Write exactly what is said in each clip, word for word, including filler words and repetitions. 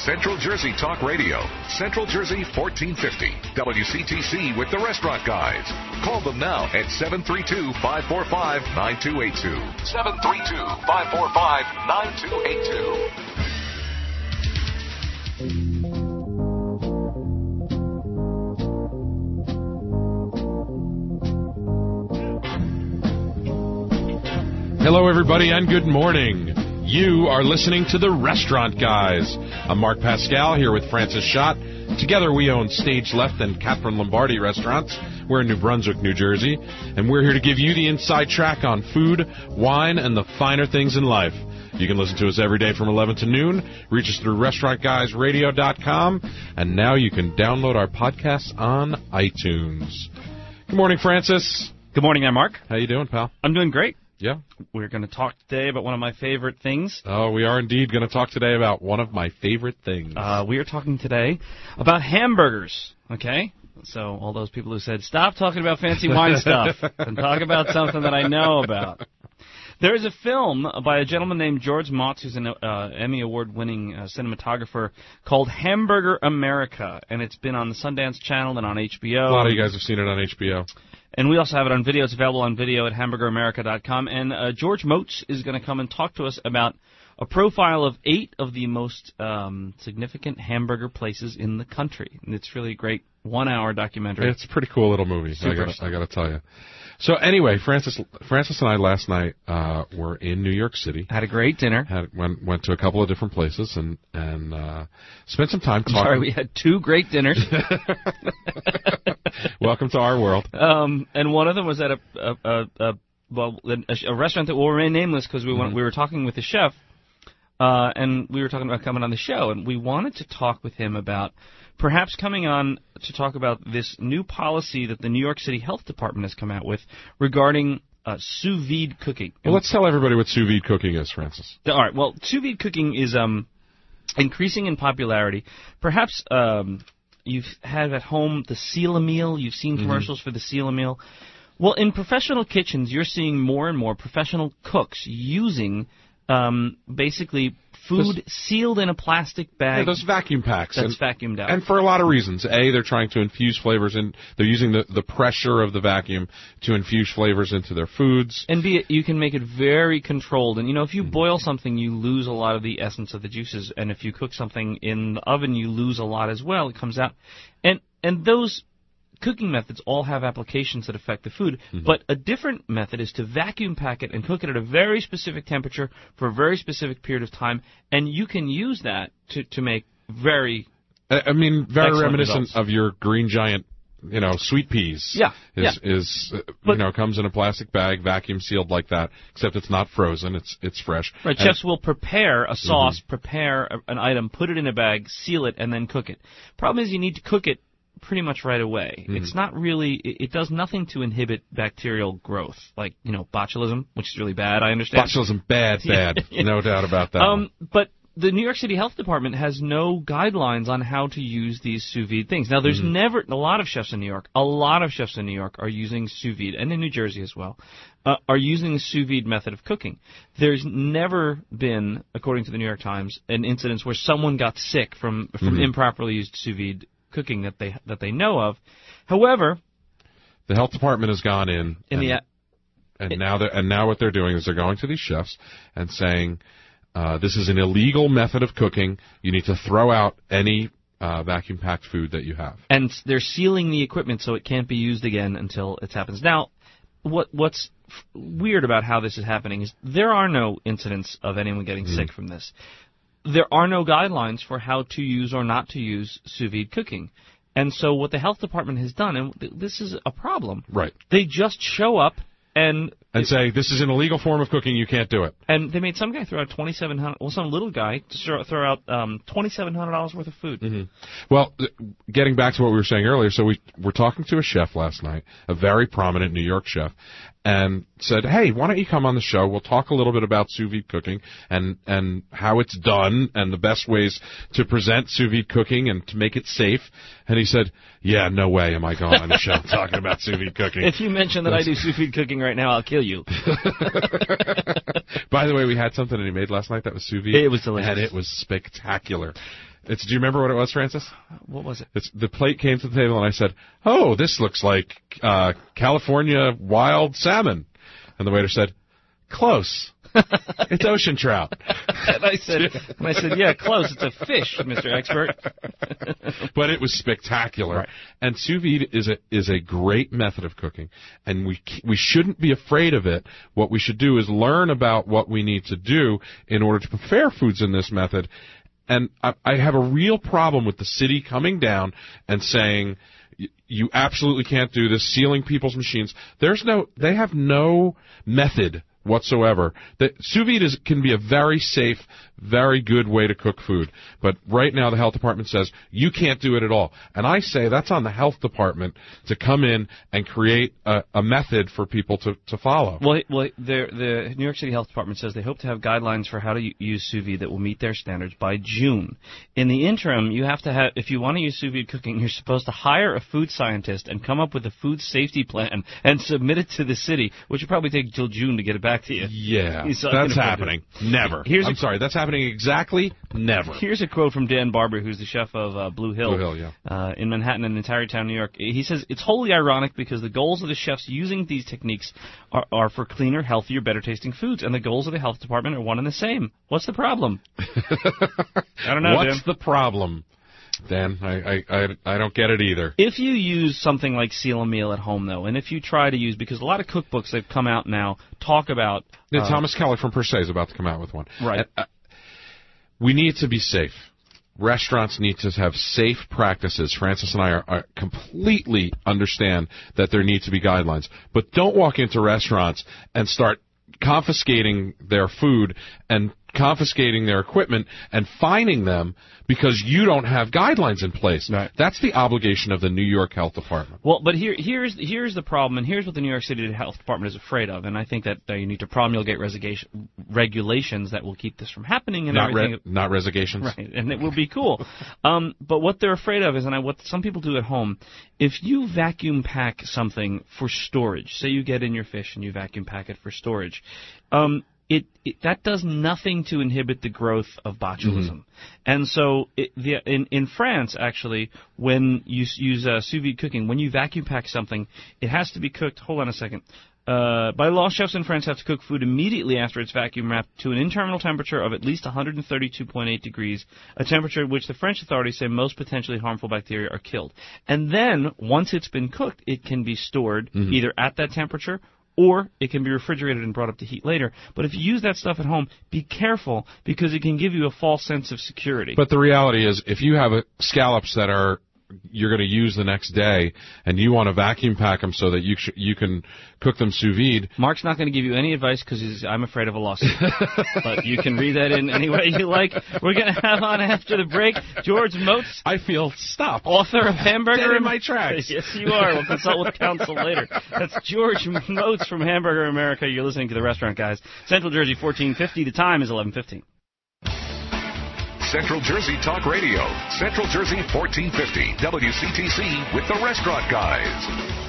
Central Jersey Talk Radio. Central Jersey fourteen fifty. W C T C with the Restaurant Guys. Call them now at seven three two, five four five, nine two eight two. seven three two, five four five, nine two eight two. Hello, everybody, and good morning. You are listening to the Restaurant Guys. I'm Mark Pascal here with Francis Schott. Together we own Stage Left and Catherine Lombardi restaurants. We're in New Brunswick, New Jersey, and we're here to give you the inside track on food, wine, and the finer things in life. You can listen to us every day from eleven to noon. Reach us through restaurant guys radio dot com, and now you can download our podcasts on iTunes. Good morning, Francis. Good morning, there, Mark. How you doing, pal? I'm doing great. Yeah. We're going to talk today about one of my favorite things. Oh, we are indeed going to talk today about one of my favorite things. Uh, we are talking today about hamburgers, okay? So all those people who said, stop talking about fancy wine stuff and talk about something that I know about. There is a film by a gentleman named George Motz, who's an uh, Emmy Award-winning uh, cinematographer, called Hamburger America, and it's been on the Sundance Channel and on H B O. A lot of you guys have seen it on H B O. And we also have it on video. It's available on video at hamburger america dot com. And uh, George Motz is going to come and talk to us about a profile of eight of the most um, significant hamburger places in the country. And it's really a great one-hour documentary. It's a pretty cool little movie, I gotta, I gotta tell you. So anyway, Francis Francis and I last night uh, were in New York City. Had a great dinner. Had went went to a couple of different places and and uh, spent some time talking. Sorry, we had two great dinners. Welcome to our world. Um, and one of them was at a a, a, a well a, a restaurant that will remain nameless because we mm-hmm. went, we were talking with the chef, uh, and we were talking about coming on the show, and we wanted to talk with him about perhaps coming on to talk about this new policy that the New York City Health Department has come out with regarding uh, sous vide cooking. Well, let's tell everybody what sous vide cooking is, Francis. All right. Well, sous vide cooking is um, increasing in popularity. Perhaps um, you've had at home the Seal-A-Meal. You've seen commercials mm-hmm. for the Seal-A-Meal. Well, in professional kitchens, you're seeing more and more professional cooks using um, basically food those, sealed in a plastic bag. Yeah, those vacuum packs. That's and, vacuumed out. And for a lot of reasons. A, they're trying to infuse flavors in. They're using the, the pressure of the vacuum to infuse flavors into their foods. And B, you can make it very controlled. And, you know, if you boil something, you lose a lot of the essence of the juices. And if you cook something in the oven, you lose a lot as well. It comes out. And and those cooking methods all have applications that affect the food, mm-hmm. but a different method is to vacuum pack it and cook it at a very specific temperature for a very specific period of time, and you can use that to, to make very I mean, very reminiscent results. of your Green Giant, you know, sweet peas. Yeah, is, yeah. is uh, but, you know, comes in a plastic bag, vacuum sealed like that, except it's not frozen, it's it's fresh. Right, and chefs will prepare a sauce, mm-hmm. prepare a, an item, put it in a bag, seal it, and then cook it. Problem is you need to cook it pretty much right away. Mm-hmm. It's not really, it, it does nothing to inhibit bacterial growth, like, you know, botulism, which is really bad, I understand. Botulism, bad, bad, yeah. no doubt about that. Um, but the New York City Health Department has no guidelines on how to use these sous vide things. Now, there's mm-hmm. never, a lot of chefs in New York, a lot of chefs in New York are using sous vide, and in New Jersey as well, uh, are using the sous vide method of cooking. There's never been, according to the New York Times, an incident where someone got sick from, from mm-hmm. improperly used sous vide cooking that they that they know of. However, the health department has gone in, in and, the, and it, now and now what they're doing is they're going to these chefs and saying, uh, this is an illegal method of cooking. You need to throw out any uh, vacuum packed food that you have. And they're sealing the equipment so it can't be used again until it happens. Now, what what's f- weird about how this is happening is there are no incidents of anyone getting mm. sick from this. There are no guidelines for how to use or not to use sous vide cooking. And so what the health department has done, and th- this is a problem, right? They just show up and... And say, this is an illegal form of cooking, you can't do it. And they made some guy throw out twenty-seven hundred dollars, well, some little guy throw, throw out um, twenty-seven hundred dollars worth of food. Mm-hmm. Well, th- getting back to what we were saying earlier, so we were talking to a chef last night, a very prominent New York chef, and said, hey, why don't you come on the show? We'll talk a little bit about sous vide cooking and, and how it's done and the best ways to present sous vide cooking and to make it safe. And he said, yeah, no way am I going on the show talking about sous vide cooking. If you mention that I do sous vide cooking right now, I'll kill you. kill you. By the way, we had something that he made last night that was sous vide. It was delicious. And it was spectacular. It's, do you remember what it was, Francis? What was it? It's, the plate came to the table, and I said, oh, this looks like uh, California wild salmon. And the waiter said, close. It's ocean trout. and I said, and I said, yeah, close. It's a fish, Mister Expert. But it was spectacular. Right. And sous vide is a is a great method of cooking, and we we shouldn't be afraid of it. What we should do is learn about what we need to do in order to prepare foods in this method. And I, I have a real problem with the city coming down and saying, you absolutely can't do this, sealing people's machines. There's no, they have no method whatsoever. The sous vide is, can be a very safe, very good way to cook food. But right now the health department says you can't do it at all. And I say that's on the health department to come in and create a, a method for people to, to follow. Well, well the, the New York City Health Department says they hope to have guidelines for how to use sous vide that will meet their standards by June. In the interim, you have to have, if you want to use sous vide cooking, you're supposed to hire a food scientist and come up with a food safety plan and submit it to the city, which will probably take until June to get it back to you. Yeah, that's happening. Never. Here's I'm a, sorry, that's happening exactly never. Here's a quote from Dan Barber, who's the chef of uh, Blue Hill, Blue Hill yeah. uh, in Manhattan and in Tarrytown, New York. He says, it's wholly ironic because the goals of the chefs using these techniques are, are for cleaner, healthier, better-tasting foods, and the goals of the health department are one and the same. What's the problem? I don't know, What's Dan. the problem? Dan, I, I, I, I don't get it either. If you use something like Seal a Meal at home, though, and if you try to use, because a lot of cookbooks that have come out now talk about... Yeah, uh, Thomas Keller from Per Se is about to come out with one. Right. And, uh, we need to be safe. Restaurants need to have safe practices. Francis and I are, are completely understand that there need to be guidelines. But don't walk into restaurants and start confiscating their food and confiscating their equipment and fining them because you don't have guidelines in place. Right. That's the obligation of the New York Health Department. Well, but here, here's here's the problem, and here's what the New York City Health Department is afraid of, and I think that uh, you need to promulgate resigation, regulations that will keep this from happening and not everything. Re- not resignations. Right, and it will be cool. um, but what they're afraid of is, and I, what some people do at home, if you vacuum pack something for storage, say you get in your fish and you vacuum pack it for storage, um, It, it that does nothing to inhibit the growth of botulism, mm-hmm. and so it, the, in in France actually, when you use uh, sous vide cooking, when you vacuum pack something, it has to be cooked. Hold on a second. Uh, by law, chefs in France have to cook food immediately after it's vacuum wrapped to an internal temperature of at least one hundred thirty-two point eight degrees, a temperature at which the French authorities say most potentially harmful bacteria are killed. And then once it's been cooked, it can be stored mm-hmm. either at that temperature, or it can be refrigerated and brought up to heat later. But if you use that stuff at home, be careful, because it can give you a false sense of security. But the reality is, if you have a, scallops that are you're going to use the next day, and you want to vacuum pack them so that you sh- you can cook them sous vide. Mark's not going to give you any advice because I'm afraid of a lawsuit. But you can read that in any way you like. We're going to have on after the break George Moats. I feel stopped. Author of Hamburger. Dead in my tracks. Yes, you are. We'll consult with counsel later. That's George Moats from Hamburger America. You're listening to The Restaurant Guys. Central Jersey, fourteen fifty. The time is eleven fifteen. Central Jersey Talk Radio. Central Jersey fourteen fifty. W C T C with The Restaurant Guys.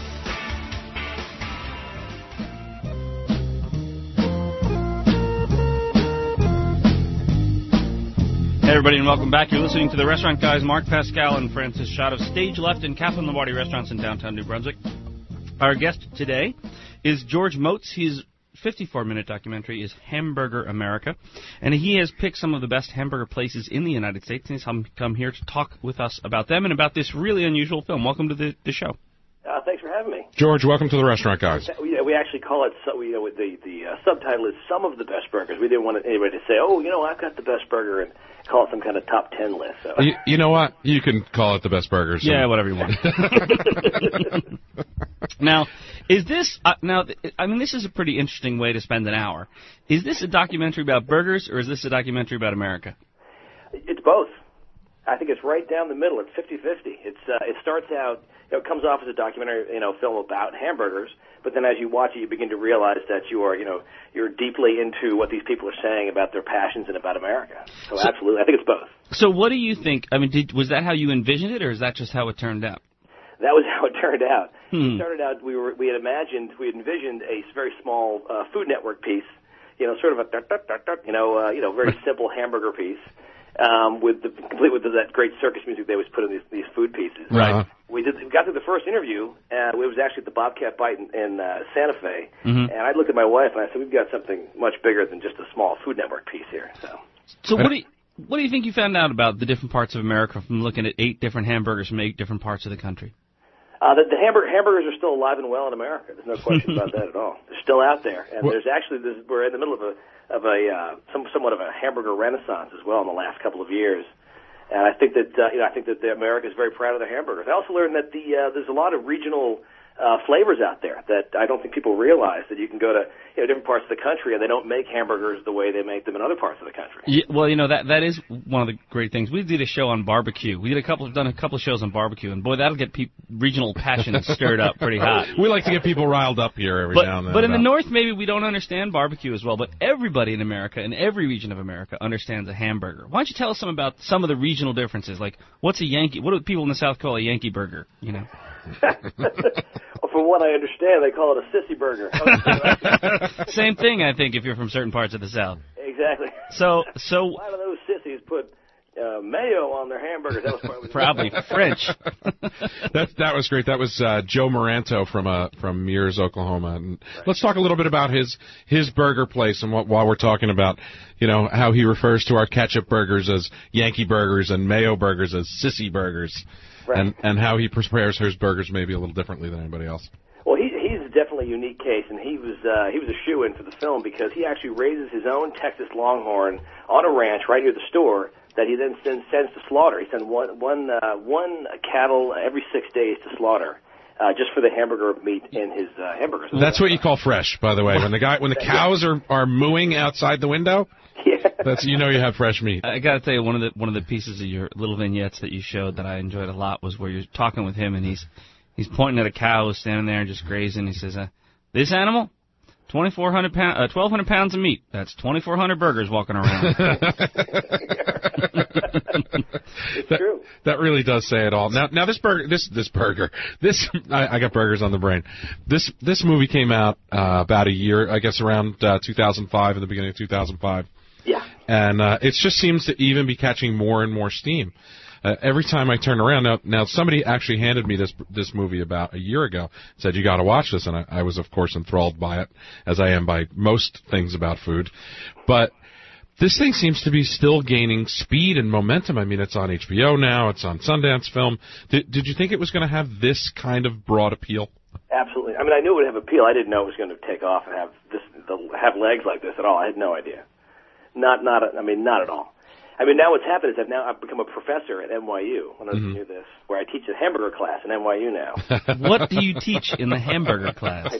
Hey everybody, and welcome back. You're listening to The Restaurant Guys. Mark Pascal and Francis Schott of Stage Left and Catherine Lombardi Restaurants in downtown New Brunswick. Our guest today is George Moats. His fifty-four minute documentary is Hamburger America, and he has picked some of the best hamburger places in the United States, and he's come here to talk with us about them and about this really unusual film. Welcome to the, the show. Uh, thanks for having me. George, welcome to The Restaurant Guys. We, we actually call it, so, you know, the, the uh, subtitle is Some of the Best Burgers. We didn't want anybody to say, oh, you know, I've got the best burger, and call it some kind of top ten list. So. You, you know what? You can call it the best burgers. Yeah, whatever you want. Now, is this, uh, now, I mean, this is a pretty interesting way to spend an hour. Is this a documentary about burgers, or is this a documentary about America? It's both. I think it's right down the middle. It's fifty-fifty. It's, uh, it starts out, you know, it comes off as a documentary, you know, film about hamburgers, but then as you watch it, you begin to realize that you are, you know, you're deeply into what these people are saying about their passions and about America. So, so absolutely, I think it's both. So what do you think? I mean, did, was that how you envisioned it, or is that just how it turned out? that was how it turned out. Hmm. It started out, we were we had imagined, we had envisioned a very small uh, Food Network piece, you know, sort of a, you know, uh, you know, very simple hamburger piece, um, with the complete with the, that great circus music they always put in these, these food pieces. Right. We did. We got through the first interview, and it was actually at the Bobcat Bite in, in uh, Santa Fe. Mm-hmm. And I looked at my wife and I said, "We've got something much bigger than just a small Food Network piece here." So, so what do you, what do you think you found out about the different parts of America from looking at eight different hamburgers from eight different parts of the country? Uh, the the hamburger, hamburgers are still alive and well in America. There's no question about that at all. They're still out there, and well, there's actually this, we're in the middle of a of a uh, some somewhat of a hamburger renaissance as well in the last couple of years. And I think that uh, you know I think that the America is very proud of their hamburgers. I also learned that the uh, there's a lot of regional uh, flavors out there that I don't think people realize, that you can go to you know different parts of the country and they don't make hamburgers the way they make them in other parts of the country. Yeah, well, you know that that is one of the great things. We did a show on barbecue. We did a couple done a couple of shows on barbecue, and boy, that'll get pe- regional passion stirred up pretty hot. We like to get people riled up here every But, now and then. but in the about- North, maybe we don't understand barbecue as well. But everybody in America, in every region of America, understands a hamburger. Why don't you tell us some about some of the regional differences? Like, what's a Yankee? What do people in the South call a Yankee burger? You know. Well, from what I understand, they call it a sissy burger. Same thing, I think, if you're from certain parts of the South. Exactly. So, so Why do those sissies put uh, mayo on their hamburgers? That was probably probably French. that that was great. That was uh, Joe Moranto from uh, from Mears, Oklahoma. And right. Let's talk a little bit about his his burger place, and what, while we're talking about, you know, how he refers to our ketchup burgers as Yankee burgers and mayo burgers as sissy burgers. Right. And and how he prepares his burgers maybe a little differently than anybody else. Well, he, he's definitely a unique case, and he was uh, he was a shoo-in for the film because he actually raises his own Texas Longhorn on a ranch right near the store that he then sends, sends to slaughter. He sends one one uh, one cattle every six days to slaughter. Uh, just for the hamburger meat in his uh, hamburgers. That's what you call fresh, by the way. When the guy when the cows are, are mooing outside the window. Yeah. That's you know you have fresh meat. I got to tell you, one of the one of the pieces of your little vignettes that you showed that I enjoyed a lot was where you're talking with him and he's he's pointing at a cow who's standing there and just grazing. He says, uh, "This animal, twenty-four hundred pound, uh, twelve hundred pounds of meat. That's twenty-four hundred burgers walking around." It's that, true. That really does say it all. Now, now this burger, this this burger, this I, I got burgers on the brain. This this movie came out uh, about a year, I guess, around uh, two thousand five, in the beginning of two thousand five. Yeah. And uh, it just seems to even be catching more and more steam. Uh, every time I turn around, now, now somebody actually handed me this this movie about a year ago, said, "You got to watch this," and I, I was, of course, enthralled by it, as I am by most things about food. But this thing seems to be still gaining speed and momentum. I mean, it's on H B O now. It's on Sundance Film. Did, did you think it was going to have this kind of broad appeal? Absolutely. I mean, I knew it would have appeal. I didn't know it was going to take off and have this the, have legs like this at all. I had no idea. Not, not. I mean, not at all. I mean, now what's happened is I've now I've become a professor at N Y U. I don't know if you knew this, where I teach a hamburger class at N Y U now. What do you teach in the hamburger class?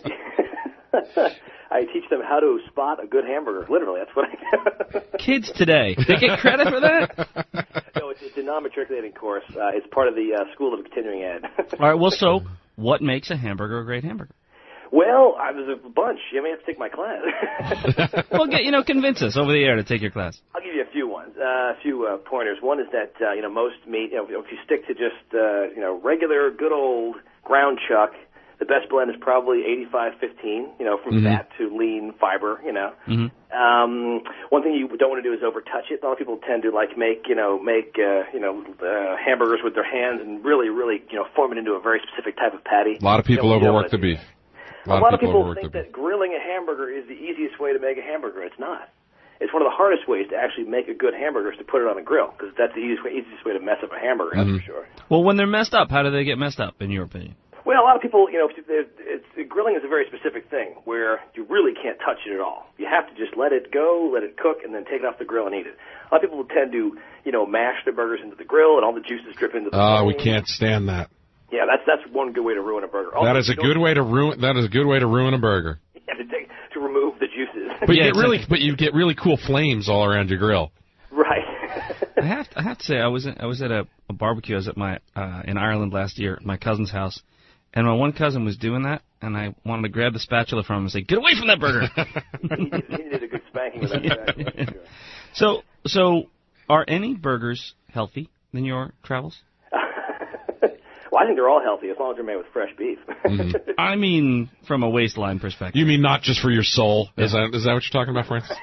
I teach them how to spot a good hamburger. Literally, that's what I do. Kids today, they get credit for that? No, it's, it's a non-matriculating course. Uh, it's part of the uh, School of Continuing Ed. All right, well, so what makes a hamburger a great hamburger? Well, I was a bunch. You may have to take my class. Well, get, you know, convince us over the air to take your class. I'll give you a few ones, uh, a few uh, pointers. One is that, uh, you know, most meat, you know, if you stick to just, uh, you know, regular, good old ground chuck, the best blend is probably eighty-five fifteen, you know, from mm-hmm. fat to lean fiber, you know. Mm-hmm. Um, one thing you don't want to do is overtouch it. A lot of people tend to, like, make, you know, make, uh, you know, uh, hamburgers with their hands and really, really, you know, form it into a very specific type of patty. A lot of people overwork the beef. A lot, a lot of people, people think that grilling a hamburger is the easiest way to make a hamburger. It's not. It's one of the hardest ways to actually make a good hamburger is to put it on a grill, because that's the easiest way, easiest way to mess up a hamburger, mm-hmm. that's for sure. Well, when they're messed up, how do they get messed up, in your opinion? Well, a lot of people, you know, it's, it's, grilling is a very specific thing where you really can't touch it at all. You have to just let it go, let it cook, and then take it off the grill and eat it. A lot of people tend to, you know, mash their burgers into the grill, and all the juices drip into the Oh, uh, we can't stand that. Yeah, that's that's one good way to ruin a burger. Also, that is a good way to ruin. That is a good way to ruin a burger. Yeah, to take to remove the juices. But yeah, you get really, but you get really cool flames all around your grill. Right. I have to, I have to say, I was in, I was at a, a barbecue. I was at my uh, in Ireland last year at my cousin's house, and my one cousin was doing that, and I wanted to grab the spatula from him and say, "Get away from that burger!" he, did, he did a good spanking with that spatula. Yeah. Sure. So, so are any burgers healthy in your travels? Well, I think they're all healthy as long as they're made with fresh beef. Mm-hmm. I mean, from a waistline perspective. You mean not just for your soul? Yeah. Is that is that what you're talking about, Francis?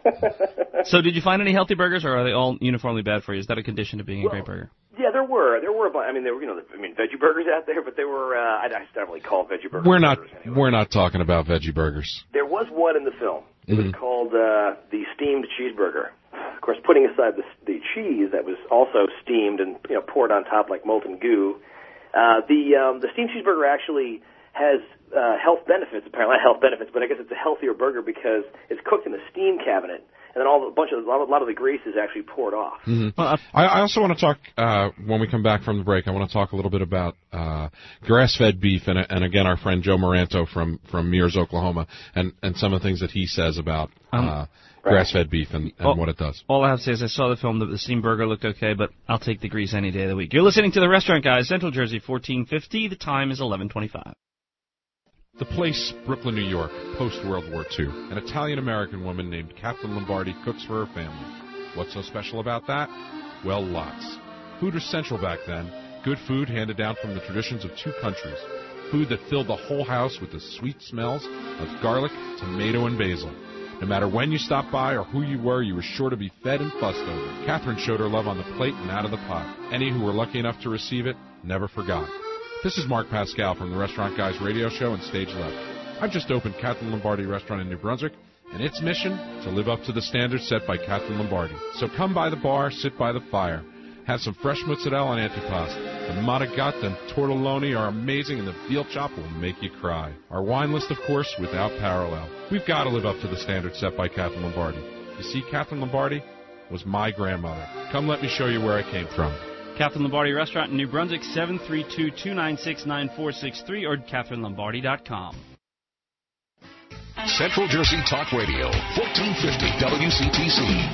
So did you find any healthy burgers, or are they all uniformly bad for you? Is that a condition of being well, a great burger? Yeah, there were. There were. I mean, there were. You know, I mean, veggie burgers out there, but they were. Uh, I definitely call veggie burgers. We're not. Burgers anyway. We're not talking about veggie burgers. There was one in the film. It mm-hmm. was called uh, the steamed cheeseburger. Of course, putting aside the, the cheese that was also steamed and you know poured on top like molten goo, uh, the um, the steamed cheeseburger actually has uh, health benefits. Apparently, not health benefits, but I guess it's a healthier burger because it's cooked in the steam cabinet, and then all a bunch of a lot of the grease is actually poured off. Mm-hmm. Well, I, I also want to talk uh, when we come back from the break. I want to talk a little bit about uh, grass-fed beef, and, and again, our friend Joe Moranto from from Mears, Oklahoma, and and some of the things that he says about um, uh, grass-fed beef and, and all, what it does. All I have to say is I saw the film. The, the steam burger looked okay, but I'll take the grease any day of the week. You're listening to The Restaurant Guys, Central Jersey, fourteen fifty. The time is eleven twenty-five. The place, Brooklyn, New York, post-World War Two. An Italian-American woman named Catherine Lombardi cooks for her family. What's so special about that? Well, lots. Food was central back then. Good food handed down from the traditions of two countries. Food that filled the whole house with the sweet smells of garlic, tomato, and basil. No matter when you stopped by or who you were, you were sure to be fed and fussed over. Catherine showed her love on the plate and out of the pot. Any who were lucky enough to receive it never forgot. This is Mark Pascal from the Restaurant Guys radio show and Stage Left. I've just opened Catherine Lombardi Restaurant in New Brunswick, and its mission, to live up to the standards set by Catherine Lombardi. So come by the bar, sit by the fire. Have some fresh mozzarella and antipasto. The matagotta and tortelloni are amazing, and the veal chop will make you cry. Our wine list, of course, without parallel. We've got to live up to the standards set by Catherine Lombardi. You see, Catherine Lombardi was my grandmother. Come let me show you where I came from. Catherine Lombardi Restaurant in New Brunswick, seven three two, two nine six, nine four six three or catherine lombardi dot com. Central Jersey Talk Radio, fourteen fifty W C T C.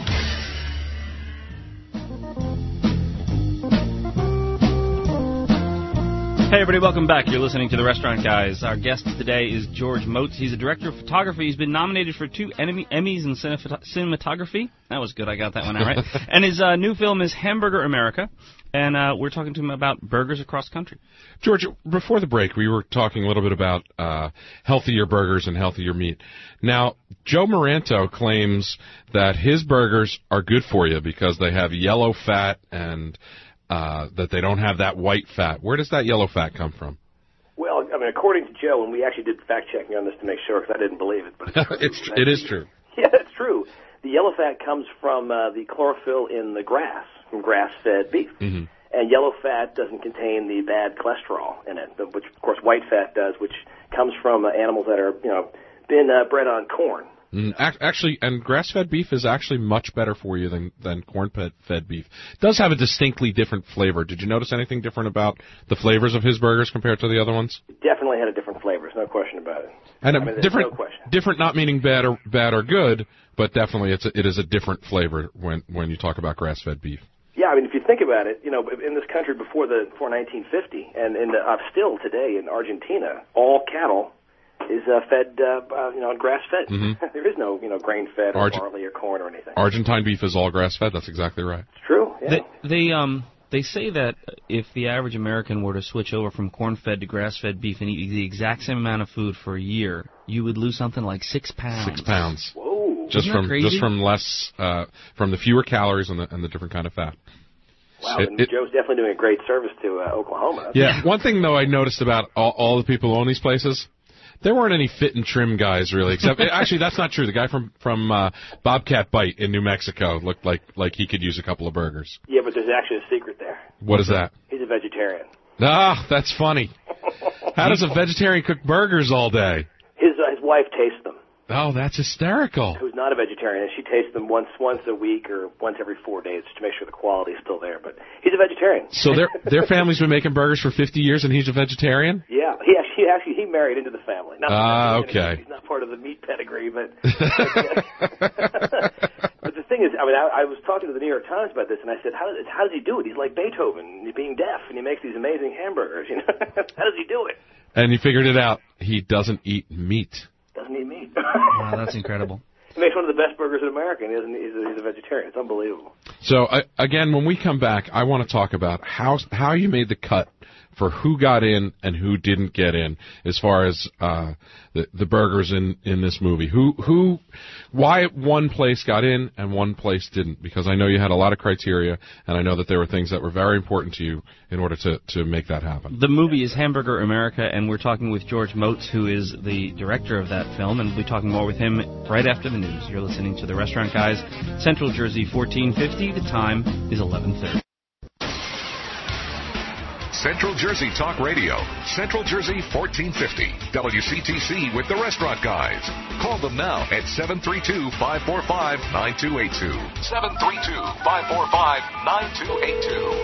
Hey, everybody, welcome back. You're listening to The Restaurant Guys. Our guest today is George Moats. He's a director of photography. He's been nominated for two Emmys in cinematography. That was good. I got that one out right. And his uh, new film is Hamburger America. And uh, we're talking to him about burgers across country. George, before the break, we were talking a little bit about uh, healthier burgers and healthier meat. Now, Joe Moranto claims that his burgers are good for you because they have yellow fat and uh, that they don't have that white fat. Where does that yellow fat come from? Well, I mean, according to Joe, and we actually did fact-checking on this to make sure because I didn't believe it. But it's true. it's tr- it is true. Yeah, it's true. The yellow fat comes from uh, the chlorophyll in the grass, from grass-fed beef. Mm-hmm. And yellow fat doesn't contain the bad cholesterol in it, which, of course, white fat does, which comes from uh, animals that are, you know, been uh, bred on corn. Mm, actually, and grass-fed beef is actually much better for you than, than corn-fed beef. It does have a distinctly different flavor. Did you notice anything different about the flavors of his burgers compared to the other ones? It definitely had a different flavor. There's no question about it. And I mean, different, no question. different, not meaning bad or bad or good, but definitely it's a, it is a different flavor when when you talk about grass-fed beef. Yeah, I mean, if you think about it, you know, in this country before the before nineteen fifty, and in the, uh, still today in Argentina, all cattle is uh, fed, uh, uh, you know, grass-fed. Mm-hmm. There is no, you know, grain-fed or Arge- barley or corn or anything. Argentine beef is all grass-fed. That's exactly right. It's true. Yeah. They, they um they say that if the average American were to switch over from corn-fed to grass-fed beef and eat the exact same amount of food for a year, you would lose something like six pounds. Six pounds. Whoa. Just Isn't that from crazy? just from less uh, from the fewer calories and the and the different kind of fat. Wow, It- and it- Joe's definitely doing a great service to uh, Oklahoma. Yeah. One thing though I noticed about all, all the people who own these places, there weren't any fit and trim guys really. Except actually, that's not true. The guy from from uh, Bobcat Bite in New Mexico looked like like he could use a couple of burgers. Yeah, but there's actually a secret there. What is that? He's a vegetarian. Ah, that's funny. How does a vegetarian cook burgers all day? His uh, his wife tastes them. Oh, that's hysterical. Who's not a vegetarian, and she tastes them once once a week or once every four days to make sure the quality is still there. But he's a vegetarian. So their their family's been making burgers for fifty years, and he's a vegetarian? Yeah, he actually actually he married into the family. Not Ah, the family, okay. He's not part of the meat pedigree, but. But the thing is, I mean, I, I was talking to the New York Times about this, and I said, how does how does he do it? He's like Beethoven, being deaf, and he makes these amazing hamburgers. You know, how does he do it? And he figured it out. He doesn't eat meat. Doesn't eat meat. Wow, that's incredible. He makes one of the best burgers in America, and he's a, he's a, he's a vegetarian. It's unbelievable. So So, uh, again, when we come back, I want to talk about how how you made the cut for who got in and who didn't get in as far as uh, the, the burgers in, in this movie. Who, who, why one place got in and one place didn't? Because I know you had a lot of criteria, and I know that there were things that were very important to you in order to, to make that happen. The movie is Hamburger America, and we're talking with George Motz, who is the director of that film, and we'll be talking more with him right after the news. You're listening to The Restaurant Guys, Central Jersey fourteen fifty. The time is eleven thirty. Central Jersey Talk Radio, Central Jersey fourteen fifty, W C T C with the Restaurant Guys. Call them now at seven three two, five four five, nine two eight two. seven three two, five four five, nine two eight two.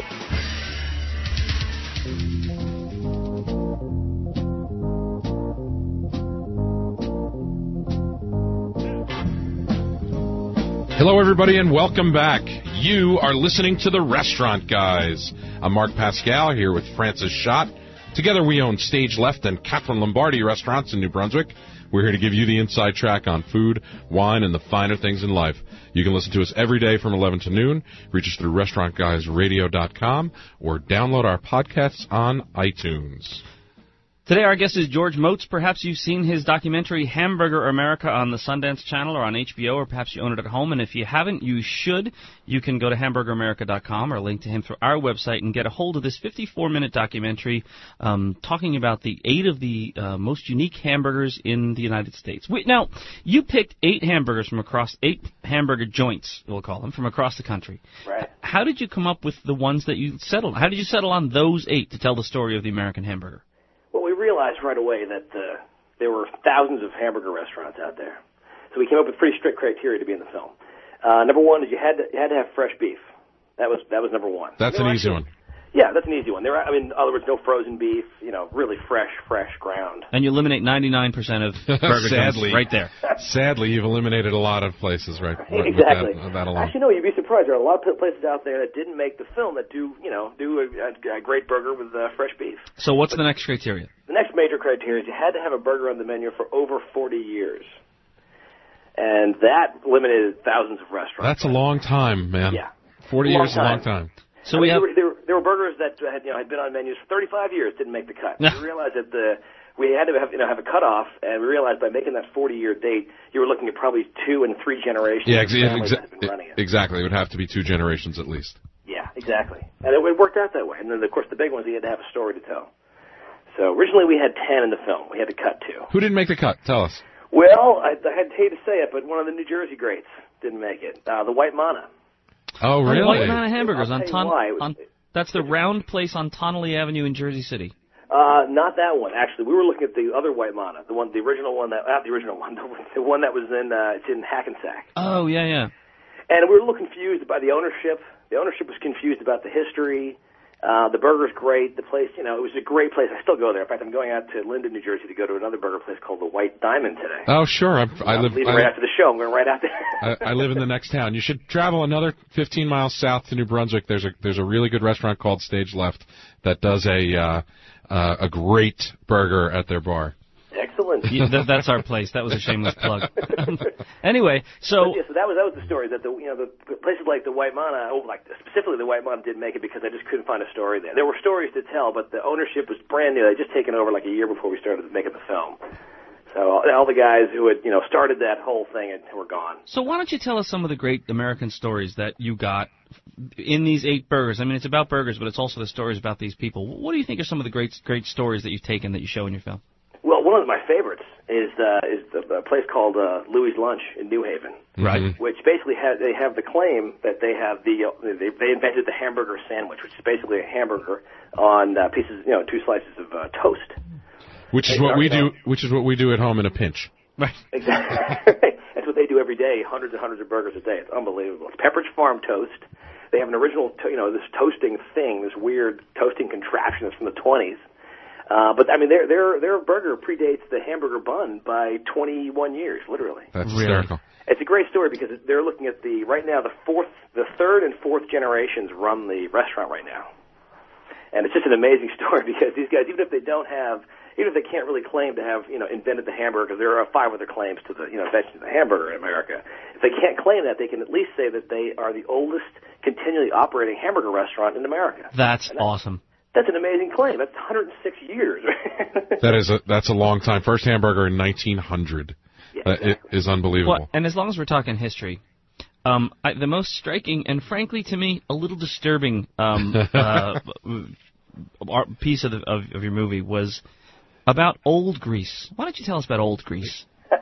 Hello, everybody, and welcome back. You are listening to The Restaurant Guys. I'm Mark Pascal here with Francis Schott. Together we own Stage Left and Catherine Lombardi restaurants in New Brunswick. We're here to give you the inside track on food, wine, and the finer things in life. You can listen to us every day from eleven to noon. Reach us through restaurant guys radio dot com or download our podcasts on iTunes. Today our guest is George Motz. Perhaps you've seen his documentary Hamburger America on the Sundance Channel or on H B O, or perhaps you own it at home. And if you haven't, you should. You can go to hamburger america dot com or link to him through our website and get a hold of this fifty-four minute documentary um, talking about the eight of the uh, most unique hamburgers in the United States. Wait, now, you picked eight hamburgers from across, eight hamburger joints, we'll call them, from across the country. Right. How did you come up with the ones that you settled on? How did you settle on those eight to tell the story of the American hamburger? Well, we realized right away that uh, there were thousands of hamburger restaurants out there. So we came up with pretty strict criteria to be in the film. Uh, number one is you had to, you had to have fresh beef. That was that was number one. That's an easy one. Yeah, that's an easy one. There, are, I mean, in other words, no frozen beef. You know, really fresh, fresh ground. And you eliminate ninety-nine percent of burger Sadly, joints right there. Sadly, you've eliminated a lot of places, right? Exactly. With that, that alone. Actually, no, you'd be surprised. There are a lot of places out there that didn't make the film that do, you know, do a, a great burger with uh, fresh beef. So what's the next criteria? The next major criteria is you had to have a burger on the menu for over forty years. And that eliminated thousands of restaurants. That's a long time, man. Yeah. forty Long years is a long time. So I we mean, have... there, were, there, were, there were burgers that had, you know, had been on menus for thirty-five years, didn't make the cut. Yeah. We realized that the, we had to have, you know, have a cutoff, and we realized by making that forty-year date, you were looking at probably two and three generations Yeah, of families exa- that had been running it. exactly. It would have to be two generations at least. Yeah, exactly. And it, it worked out that way. And then, of course, the big one was you had to have a story to tell. So originally we had ten in the film. We had to cut two. Who didn't make the cut? Tell us. Well, I, I hate to say it, but one of the New Jersey greats didn't make it. Uh, the White Mana. Oh, really? White Mana Hamburgers I'll on, tell you Ton- why. It was- on that's the round place on Tonnelle Avenue in Jersey City. Uh, not that one, actually. We were looking at the other White Mana, the one, the original one that, not the original one, the, the one that was in, uh, it's in Hackensack. Oh, yeah, yeah. And we were a little confused by the ownership. The ownership was confused about the history. Uh, the burger's great. The place, you know, it was a great place. I still go there. In fact, I'm going out to Linden, New Jersey to go to another burger place called the White Diamond today. Oh, sure. I'm, I I'm live. leaving I, right after the show. I'm going right out there. I, I live in the next town. You should travel another fifteen miles south to New Brunswick. There's a there's a really good restaurant called Stage Left that does a uh, uh, a great burger at their bar. Excellent. Yeah, th- that's our place. That was a shameless plug. Anyway, so... But, yeah, so that was that was the story, that the you know the places like the White Mana, oh, like specifically the White Mana didn't make it because I just couldn't find a story there. There were stories to tell, but the ownership was brand new. They had just taken over like a year before we started making the film. So all, all the guys who had you know started that whole thing were gone. So why don't you tell us some of the great American stories that you got in these eight burgers? I mean, it's about burgers, but it's also the stories about these people. What do you think are some of the great great stories that you've taken that you show in your film? Well, one of my favorites is uh, is the, a place called uh, Louis' Lunch in New Haven, Right. which basically has they have the claim that they have the uh, they, they invented the hamburger sandwich, which is basically a hamburger on uh, pieces, you know, two slices of uh, toast. Which is They what we do. started Which is what we do at home in a pinch. Right. Exactly. That's what they do every day, hundreds and hundreds of burgers a day. It's unbelievable. It's Pepperidge Farm toast. They have an original, to- you know, this toasting thing, this weird toasting contraption that's from the twenties. Uh, but I mean, their their their burger predates the hamburger bun by twenty-one years, literally. That's Really? hysterical. It's a great story because they're looking at the right now the fourth, the third and fourth generations run the restaurant right now, And it's just an amazing story because these guys, even if they don't have, even if they can't really claim to have, you know, invented the hamburger, because there are five other claims to the, you know, invention of the hamburger in America. If they can't claim that, they can at least say that they are the oldest continually operating hamburger restaurant in America. That's that, awesome. That's an amazing claim. That's one hundred six years. That is a, that's a long time. First hamburger in nineteen hundred. Yeah, uh, exactly. It is unbelievable. Well, and as long as we're talking history, um, I, the most striking and frankly to me a little disturbing um, uh, piece of, the, of of your movie was about Old Grease. Why don't you tell us about Old Grease? uh,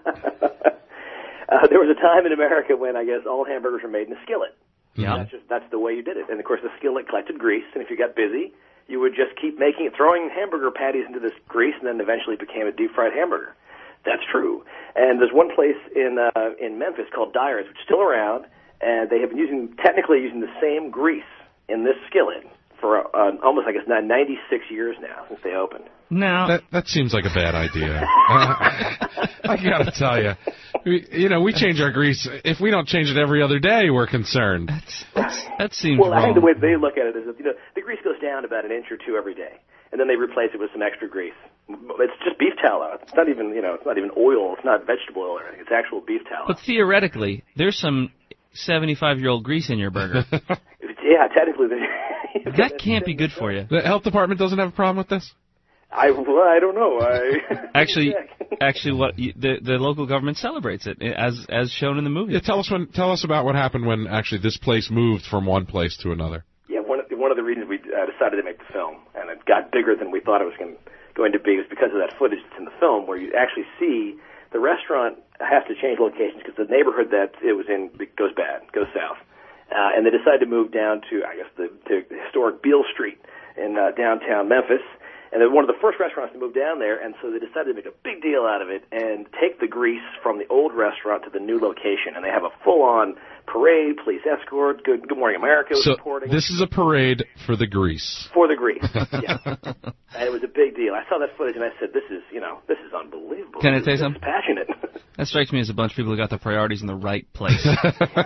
there was a time in America when I guess all hamburgers were made in a skillet. Yeah. That's just that's the way you did it. And of course the skillet collected grease, and if you got busy, you would just keep making it, throwing hamburger patties into this grease, and then eventually it became a deep fried hamburger. That's true. And there's one place in uh, in Memphis called Dyer's, which is still around, and they have been using technically using the same grease in this skillet for uh, almost I guess ninety-six years now since they opened. Now that that seems like a bad idea. I gotta tell you, we, you know, we change our grease. If we don't change it every other day, we're concerned. That's, that's, that seems well, wrong. I think the way they look at it is that, you know, the grease goes down about an inch or two every day, and then they replace it with some extra grease. It's just beef tallow. It's not even, you know, it's not even oil. It's not vegetable oil or anything. It's actual beef tallow. But theoretically, there's some seventy-five-year-old grease in your burger. Yeah, technically. That can't be good for you. The health department doesn't have a problem with this? I, well, I don't know. I actually, actually, what you, the the local government celebrates it as as shown in the movie. Yeah, tell us when. Tell us about what happened when actually this place moved from one place to another. Yeah, one of, one of the reasons we uh, decided to make the film, and it got bigger than we thought it was going going to be, was because of that footage that's in the film, where you actually see the restaurant has to change locations because the neighborhood that it was in goes bad, goes south, uh, and they decided to move down to I guess the to historic Beale Street in uh, downtown Memphis. And they're one of the first restaurants to move down there, and so they decided to make a big deal out of it and take the grease from the old restaurant to the new location. And they have a full-on parade, police escort, Good Good Morning America was so reporting. This is a parade for the grease. For the grease, yeah. And it was a big deal. I saw that footage, and I said, this is, you know, this is unbelievable. Can I this, tell you something? This is passionate. That strikes me as a bunch of people who got their priorities in the right place. And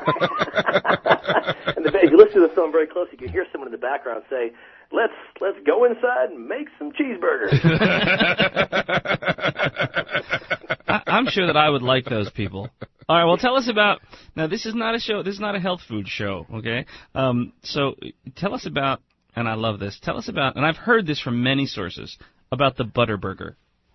the, if you listen to the film very closely, you can hear someone in the background say, Let's let's go inside and make some cheeseburgers. I, I'm sure that I would like those people. All right, well, tell us about. Now, this is not a show. This is not a health food show. Okay, um, so tell us about. And I love this. Tell us about. And I've heard this from many sources about the butter burger.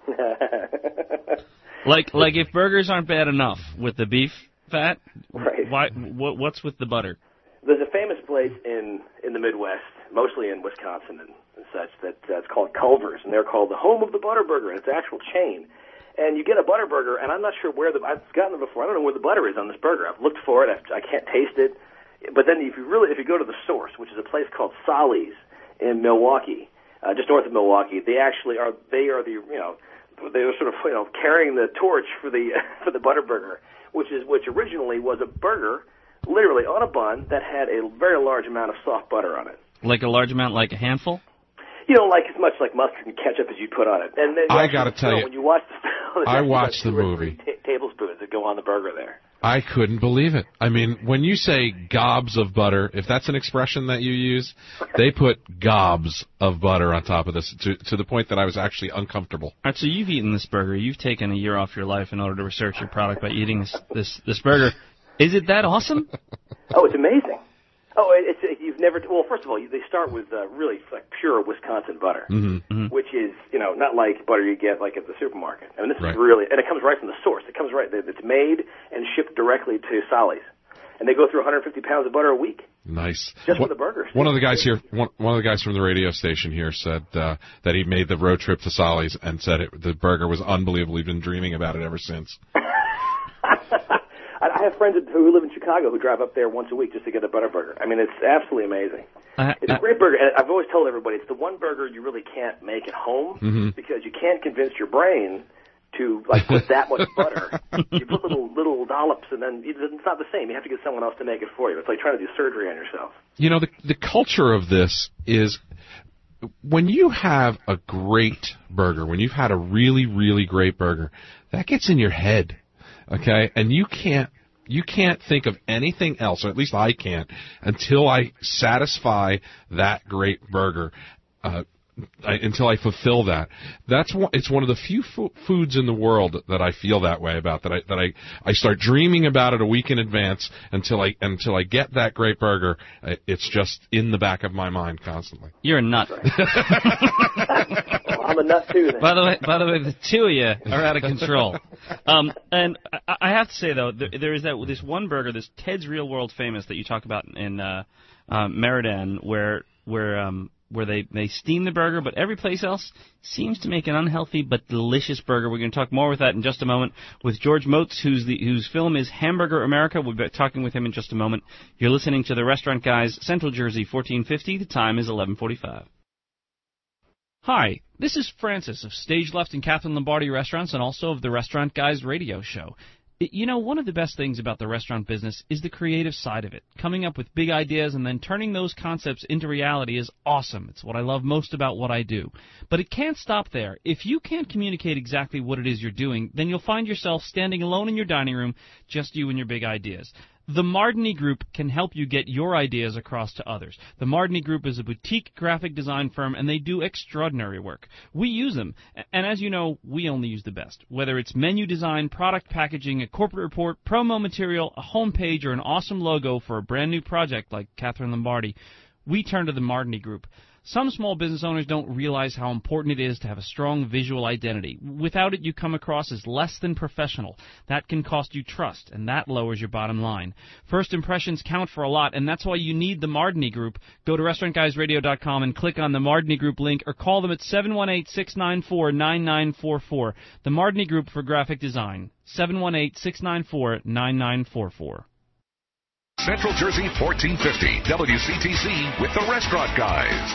like like if burgers aren't bad enough with the beef fat, right? Why? What, what's with the butter? There's a famous place in, in the Midwest, mostly in Wisconsin and, and such, that uh, it's called Culver's, and they're called the home of the butter burger, and it's an actual chain. And you get a butter burger, and I'm not sure where the I've gotten it before. I don't know where the butter is on this burger. I've looked for it. I've, I can't taste it. But then if you really if you go to the source, which is a place called Solly's in Milwaukee, uh, just north of Milwaukee, they actually are they are the you know they are sort of you know carrying the torch for the for the butter burger, which is which originally was a burger. Literally on a bun that had a very large amount of soft butter on it. Like a large amount, like a handful? You know, like as much like mustard and ketchup as you put on it. And then I got to tell you, when you watch the film, I watched the movie. T- tablespoons that go on the burger there. I couldn't believe it. I mean, when you say gobs of butter, if that's an expression that you use, they put gobs of butter on top of this to to the point that I was actually uncomfortable. All right, so you've eaten this burger. You've taken a year off your life in order to research your product by eating this this, this burger. Is it that awesome? Oh, it's amazing. Oh, it's, it's you've never. Well, first of all, they start with uh, really like pure Wisconsin butter, mm-hmm. Mm-hmm. which is you know not like butter you get like at the supermarket. I mean, this right. is really, and it comes right from the source. It comes right. It's made and shipped directly to Solly's, and they go through one hundred fifty pounds of butter a week. Nice. Just one, for the burgers. One of the guys here, one, one of the guys from the radio station here said uh, that he made the road trip to Solly's and said it, the burger was unbelievable. He's been dreaming about it ever since. I have friends who live in Chicago who drive up there once a week just to get a butter burger. I mean, it's absolutely amazing. Uh, it's a great burger. And I've always told everybody it's the one burger you really can't make at home mm-hmm. because you can't convince your brain to like put that much butter. You put little little dollops, and then it's not the same. You have to get someone else to make it for you. It's like trying to do surgery on yourself. You know, the the culture of this is when you have a great burger, when you've had a really, really great burger, that gets in your head, okay? And you can't you can't think of anything else, or at least I can't, until I satisfy that great burger. uh, I, until I fulfill that. That's one, it's one of the few fo- foods in the world that I feel that way about. That I that I, I start dreaming about it a week in advance until I until I get that great burger. It's just in the back of my mind constantly. You're a nut. Well, I'm a nut too. Then. By the way, by the way, the two of you are out of control. Um, and I, I have to say though, there, there is that this one burger, this Ted's Real World Famous that you talk about in uh, uh, Meriden, where where um. where they, they steam the burger, but every place else seems to make an unhealthy but delicious burger. We're going to talk more with that in just a moment with George Motz, who's the, whose film is Hamburger America. We'll be talking with him in just a moment. You're listening to The Restaurant Guys, Central Jersey, fourteen fifty. The time is eleven forty-five. Hi, this is Francis of Stage Left and Catherine Lombardi Restaurants and also of the Restaurant Guys radio show. You know, one of the best things about the restaurant business is the creative side of it. Coming up with big ideas and then turning those concepts into reality is awesome. It's what I love most about what I do. But it can't stop there. If you can't communicate exactly what it is you're doing, then you'll find yourself standing alone in your dining room, just you and your big ideas. The Mardini Group can help you get your ideas across to others. The Mardini Group is a boutique graphic design firm, and they do extraordinary work. We use them, and as you know, we only use the best. Whether it's menu design, product packaging, a corporate report, promo material, a homepage, or an awesome logo for a brand new project like Catherine Lombardi, we turn to the Mardini Group. Some small business owners don't realize how important it is to have a strong visual identity. Without it, you come across as less than professional. That can cost you trust, and that lowers your bottom line. First impressions count for a lot, and that's why you need the Mardini Group. Go to restaurant guys radio dot com and click on the Mardini Group link, or call them at seven one eight, six nine four, nine nine four four. The Mardini Group for graphic design, seven one eight, six nine four, nine nine four four. Central Jersey fourteen fifty, W C T C with the Restaurant Guys.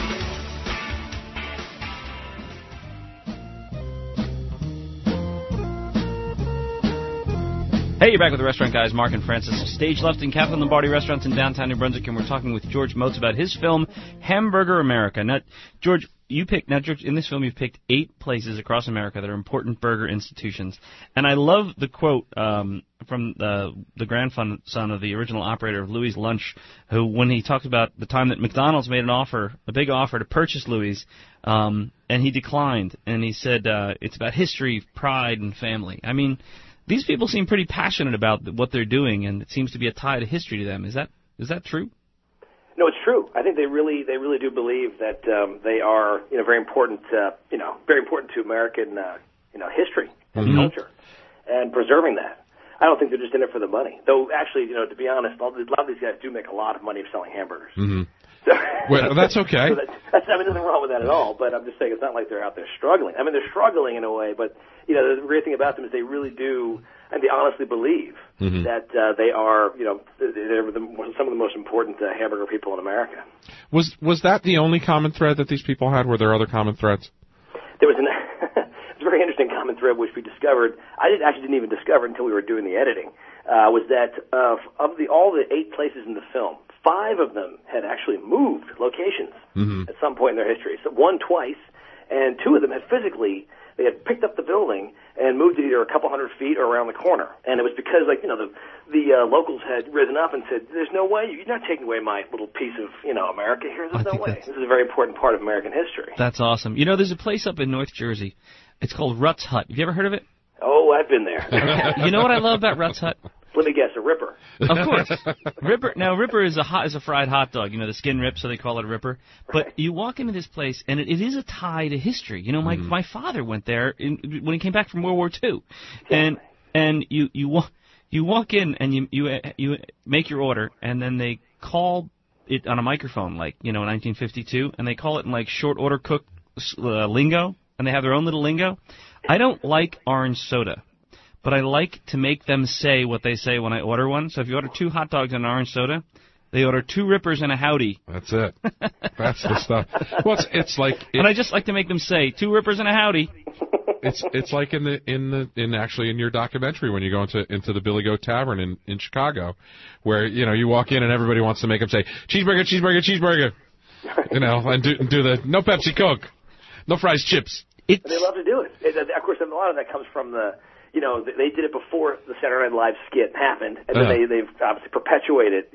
Hey, you're back with the Restaurant Guys, Mark and Francis. Stage Left and Catherine Lombardi Restaurants in downtown New Brunswick, and we're talking with George Motz about his film, Hamburger America. Now, George, you picked, now, George, in this film you've picked eight places across America that are important burger institutions. And I love the quote um, from the, the grandson of the original operator of Louis' Lunch, who, when he talked about the time that McDonald's made an offer, a big offer to purchase Louis', um, and he declined. And he said, uh, it's about history, pride, and family. I mean, these people seem pretty passionate about what they're doing, and it seems to be a tie to history to them. Is that is that true? No, it's true. I think they really they really do believe that um, they are you know very important uh, you know very important to American uh, you know history and mm-hmm. culture, and preserving that. I don't think they're just in it for the money. Though actually, you know, to be honest, a lot of these guys do make a lot of money selling hamburgers. Mm-hmm. So, well, that's okay. so that's, that's, I mean, there's nothing wrong with that at all, but I'm just saying it's not like they're out there struggling. I mean, they're struggling in a way, but, you know, the great thing about them is they really do, and they honestly believe mm-hmm. that uh, they are, you know, they're the, some of the most important uh, hamburger people in America. Was was that the only common thread that these people had? Were there other common threads? There was an, it's a very interesting common thread which we discovered. I didn't, actually didn't even discover until we were doing the editing, uh, was that uh, of the all the eight places in the film, five of them had actually moved locations mm-hmm. at some point in their history. So one twice, and two of them had physically, they had picked up the building and moved it either a couple hundred feet or around the corner. And it was because, like, you know, the the uh, locals had risen up and said, there's no way, you're not taking away my little piece of, you know, America here. There's no way. This is a very important part of American history. That's awesome. You know, there's a place up in North Jersey. It's called Rutt's Hut. Have you ever heard of it? Oh, I've been there. You know what I love about Rutt's Hut? Let me guess, a Ripper. Of course. Ripper. Now, Ripper is a hot, is a fried hot dog. You know, the skin rips, so they call it a Ripper. But right. You walk into this place, and it, it is a tie to history. You know, my mm-hmm. my father went there in, when he came back from World War Two. Exactly. And and you you walk you walk in and you you you make your order, and then they call it on a microphone, like, you know, in nineteen fifty-two, and they call it in like short order cook uh, lingo, and they have their own little lingo. I don't like orange soda, but I like to make them say what they say when I order one. So if you order two hot dogs and an orange soda, they order two Rippers and a Howdy. That's it. That's the stuff. Well, it's, it's like... It, and I just like to make them say, two Rippers and a Howdy. It's it's like in the in the in actually in your documentary when you go into into the Billy Goat Tavern in, in Chicago, where, you know, you walk in and everybody wants to make them say, cheeseburger, cheeseburger, cheeseburger. You know, and do, do the no Pepsi Coke, no fries, chips. It's, they love to do it. it. Of course, a lot of that comes from the... You know, they did it before the Saturday Night Live skit happened, and then uh-huh. they, they've obviously perpetuated, you know,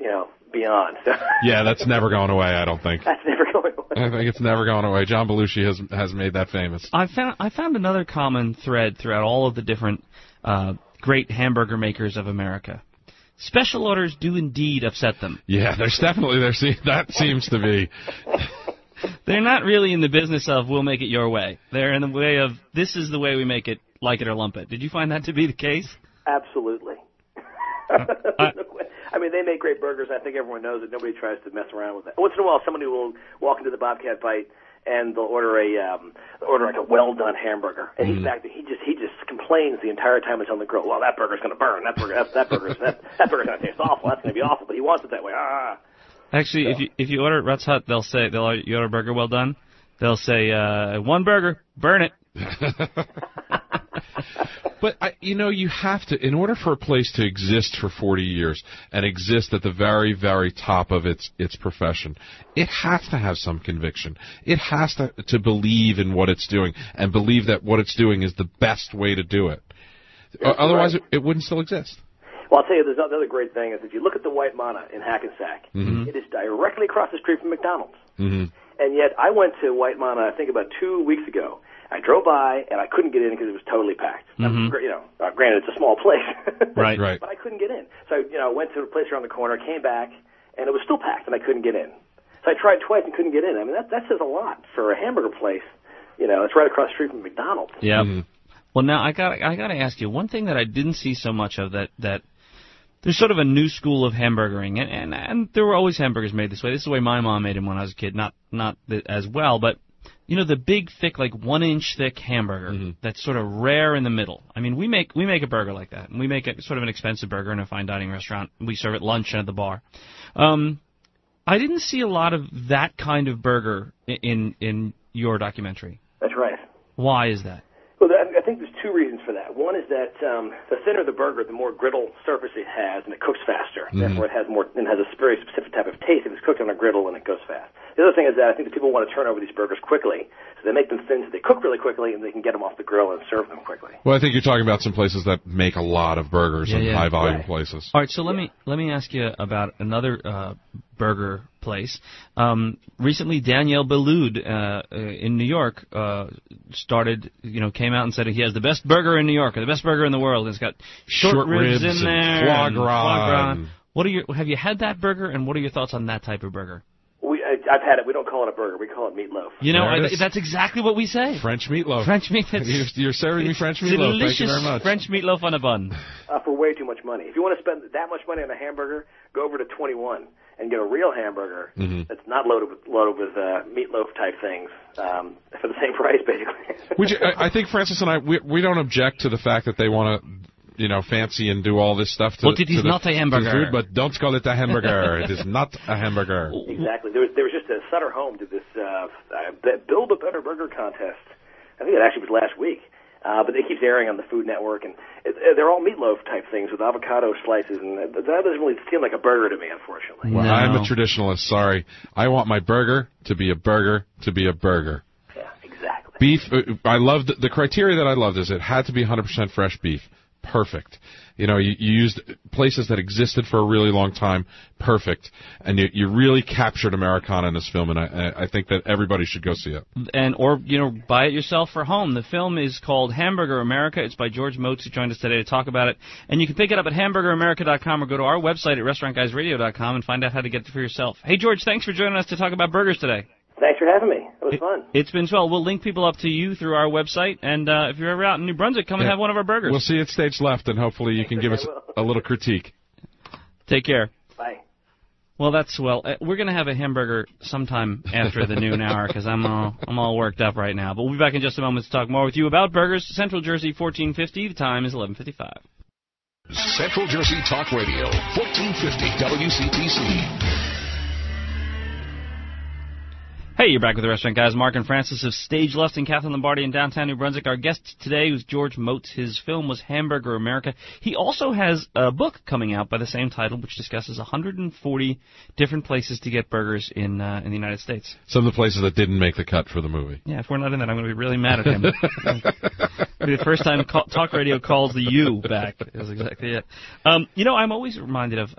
beyond. Yeah, that's never going away, I don't think. That's never going away. I think it's never going away. John Belushi has has made that famous. I found I found another common thread throughout all of the different uh, great hamburger makers of America. Special orders do indeed upset them. Yeah, there's definitely there. That seems to be. They're not really in the business of we'll make it your way. They're in the way of this is the way we make it, like it or lump it. Did you find that to be the case? Absolutely. Uh, I, I mean, they make great burgers. I think everyone knows that. Nobody tries to mess around with that. Once in a while, somebody will walk into the Bobcat Bite and they'll order a um, order like a well-done hamburger, and he's back there. He just he just complains the entire time it's on the grill. Well, that burger's going to burn. That burger that, that burger's that, that burger's going to taste awful. That's going to be awful. But he wants it that way. Ah. Actually, so. if you if you order at Rutt's Hut, they'll say they'll you order a burger well done. They'll say uh, one burger, burn it. But, I, you know, you have to, in order for a place to exist for forty years and exist at the very, very top of its its profession, it has to have some conviction. It has to, to believe in what it's doing and believe that what it's doing is the best way to do it. Uh, otherwise, right. it, it wouldn't still exist. Well, I'll tell you, there's another great thing is if you look at the White Mana in Hackensack, mm-hmm. it is directly across the street from McDonald's. Mm-hmm. And yet I went to White Mana, I think, about two weeks ago. I drove by, and I couldn't get in because it was totally packed. Mm-hmm. You know, uh, granted, it's a small place. Right, right. But I couldn't get in. So, you know, I went to a place around the corner, came back, and it was still packed, and I couldn't get in. So I tried twice and couldn't get in. I mean, that, that says a lot for a hamburger place. You know, it's right across the street from McDonald's. Yeah. Mm-hmm. Well, now, I got I got to ask you, one thing that I didn't see so much of that, that there's sort of a new school of hamburgering, and, and, and there were always hamburgers made this way. This is the way my mom made them when I was a kid, not, not as well, but... You know, the big, thick, like one-inch thick hamburger mm-hmm. that's sort of rare in the middle. I mean, we make we make a burger like that, and we make a, sort of an expensive burger in a fine dining restaurant. We serve at lunch and at the bar. Um, I didn't see a lot of that kind of burger in in your documentary. That's right. Why is that? Well, I think there's two reasons for that. One is that um, the thinner the burger, the more griddle surface it has, and it cooks faster. Mm-hmm. Therefore, it has more and has a very specific type of taste if it's cooked on a griddle and it goes fast. The other thing is that I think that people want to turn over these burgers quickly, so they make them thin so they cook really quickly, and they can get them off the grill and serve them quickly. Well, I think you're talking about some places that make a lot of burgers yeah, in yeah. high-volume right. places. All right, so let me let me ask you about another uh, burger place. Um, recently, Daniel Boulud uh, uh, in New York uh, started, you know, came out and said he has the best burger in New York, or the best burger in the world. And it's got short, Short ribs, ribs in there, and foie gras. foie And... gras. What are your? Have you had that burger? And what are your thoughts on that type of burger? We, I, I've had it. We don't call it a burger. We call it meatloaf. You know, I, There it is. that's exactly what we say. French meatloaf. French meat. That's, You're, you're serving me French it's meatloaf. delicious Thank you very much. French meatloaf on a bun. Uh, for way too much money. If you want to spend that much money on a hamburger, go over to twenty-one and get a real hamburger mm-hmm. that's not loaded with loaded with uh, meatloaf type things um, for the same price, basically. Which I, I think Francis and I we, we don't object to the fact that they want to, you know, fancy and do all this stuff to, but it is to the, not a hamburger. to the food, but don't call it a hamburger. It is not a hamburger. Exactly. There was there was just a Sutter Home did this uh, Build a Better Burger contest. I think it actually was last week. Uh, but it keeps airing on the Food Network, and it, they're all meatloaf type things with avocado slices, and that doesn't really seem like a burger to me, unfortunately. Well, No. I'm a traditionalist. Sorry, I want my burger to be a burger to be a burger. Yeah, exactly. Beef. Uh, I loved the criteria that I loved is it had to be one hundred percent fresh beef. Perfect. You know, you, you used places that existed for a really long time. Perfect. And you, you really captured Americana in this film, and I, I think that everybody should go see it. And or you know, buy it yourself for home. The film is called Hamburger America. It's by George Motes, who joined us today to talk about it. And you can pick it up at hamburger america dot com or go to our website at restaurant guys radio dot com and find out how to get it for yourself. Hey, George, thanks for joining us to talk about burgers today. Thanks for having me. It was it, fun. It's been swell. We'll link people up to you through our website, and uh, if you're ever out in New Brunswick, come and Yeah. have one of our burgers. We'll see you at Stage Left, and hopefully you can give us a little critique. Take care. Bye. Well, that's swell. Uh, we're going to have a hamburger sometime after the noon hour because I'm all, I'm all worked up right now. But we'll be back in just a moment to talk more with you about burgers. Central Jersey, fourteen fifty. The time is eleven fifty-five. Central Jersey Talk Radio, fourteen fifty W C T C. Hey, you're back with the Restaurant Guys. Mark and Francis of Stage Left and Catherine Lombardi in downtown New Brunswick. Our guest today was George Motes. His film was Hamburger America. He also has a book coming out by the same title, which discusses one hundred forty different places to get burgers in uh, in the United States. Some of the places that didn't make the cut for the movie. Yeah, if we're not in that, I'm going to be really mad at him. It'll be the first time call, talk radio calls the U back. That's exactly it. Um, you know, I'm always reminded of... Um,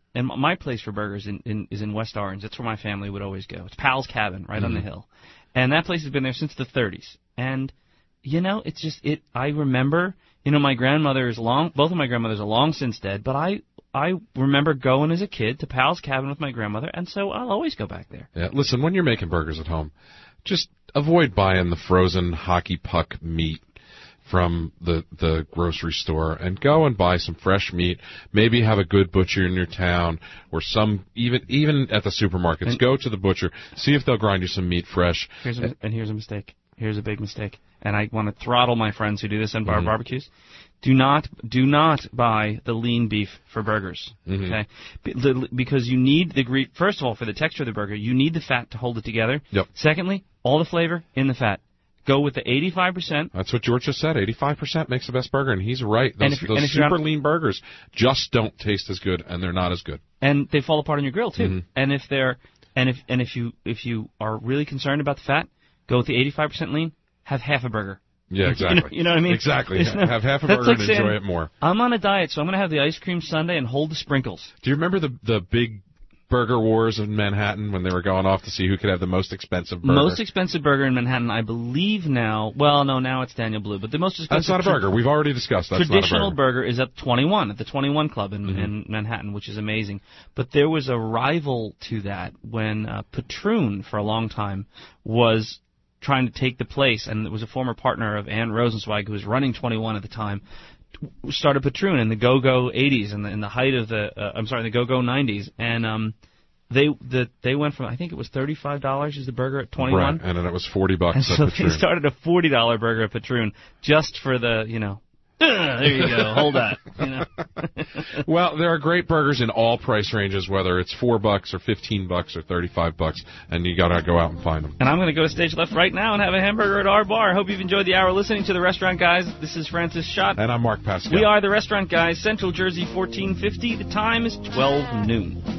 and my place for burgers in, in, is in West Orange. That's where my family would always go. It's Pal's Cabin, right mm-hmm. on the hill. And that place has been there since the thirties. And, you know, it's just, it. I remember, you know, my grandmother is long, both of my grandmothers are long since dead, but I I remember going as a kid to Pal's Cabin with my grandmother, and so I'll always go back there. Yeah, listen, when you're making burgers at home, just avoid buying the frozen hockey puck meat from the the grocery store and go and buy some fresh meat. Maybe have a good butcher in your town, or some even even at the supermarkets. And go to the butcher, see if they'll grind you some meat fresh. Here's a, and here's a mistake. Here's a big mistake. And I want to throttle my friends who do this on bar mm-hmm. barbecues. Do not do not buy the lean beef for burgers, mm-hmm. okay? Be, because you need the gre- first of all, for the texture of the burger, you need the fat to hold it together. Yep. Secondly, all the flavor in the fat. Go with the eighty-five percent. That's what George just said. eighty-five percent makes the best burger, and he's right. Those, if, those super lean burgers just don't taste as good, and they're not as good. And they fall apart on your grill too. Mm-hmm. And if they're and if and if you if you are really concerned about the fat, go with the eighty-five percent lean. Have half a burger. Yeah, exactly. You know, you know what I mean? Exactly. No, have half a burger like and saying, enjoy it more. I'm on a diet, so I'm going to have the ice cream sundae and hold the sprinkles. Do you remember the the big burger wars in Manhattan when they were going off to see who could have the most expensive burger? Most expensive burger in Manhattan, I believe now. Well, no, now it's Daniel Blue, but the most expensive. That's not a burger. We've already discussed that's traditional not a burger. burger is at twenty-one, at the twenty-one Club in, mm-hmm. in Manhattan, which is amazing. But there was a rival to that when uh, Patroon, for a long time, was trying to take the place, and it was a former partner of Ann Rosenzweig, who was running twenty-one at the time, started Patroon in the go-go eighties, in the, in the height of the, uh, I'm sorry, the go-go nineties, and um, they the, they went from, I think it was thirty-five dollars is the burger at twenty-one. Right, and then it was forty bucks and at so Patroon. they started a forty dollar burger at Patroon, just for the, you know, there you go, hold that. You know? Well, there are great burgers in all price ranges, whether it's four bucks or fifteen bucks or thirty-five bucks, and you gotta go out and find them. And I'm gonna go to Stage Left right now and have a hamburger at our bar. Hope you've enjoyed the hour listening to the Restaurant Guys. This is Francis Schott. And I'm Mark Pascal. We are the Restaurant Guys, Central Jersey fourteen fifty. The time is twelve noon.